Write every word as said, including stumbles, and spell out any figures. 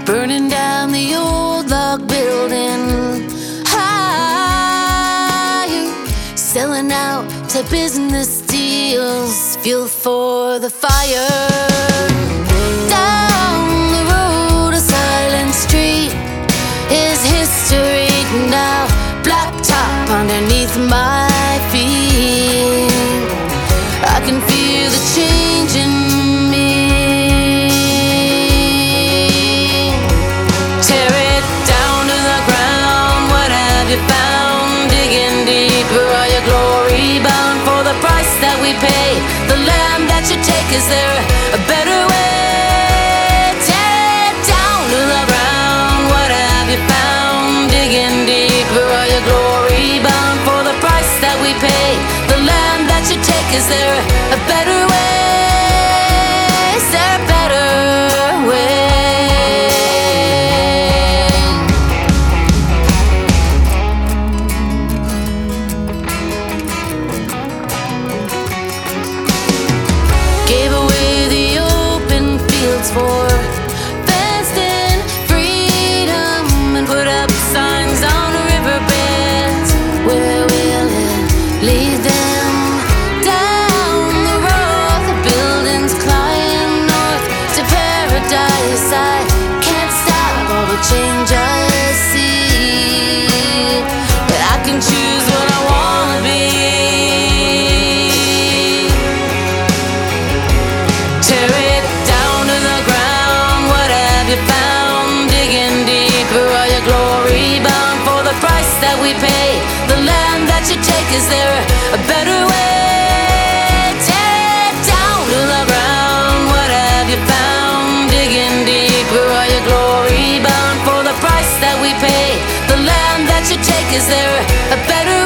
burning down the old log building. Higher, selling out to business deals, fuel for the fire. Down the road, a silent street is history now. Blacktop underneath my feet, I can feel the change in me. Tear it down to the ground. What have you found? Digging deeper. Are you glory bound for the price that we pay? The land that you take, is there a better way? Tear it down to the ground. What have you found? Digging deeper. Are you glory bound for the price that we pay? The land that you take, is there a better way? Is there a better way? Gave away the open fields for fenced-in freedom and put up signs on riverbeds. Where will it lead them? Down the road, the buildings climb north to paradise. I can't stop all the change I see, but I can choose what I wanna be. Tear it down to the ground. What have you found? Digging deeper. Are you glory bound for the price that we pay? The land that you take, is there a better way? Tear it down to the ground. What have you found? Digging deeper. Are you glory bound for the price that we pay? The land that you take, is there a better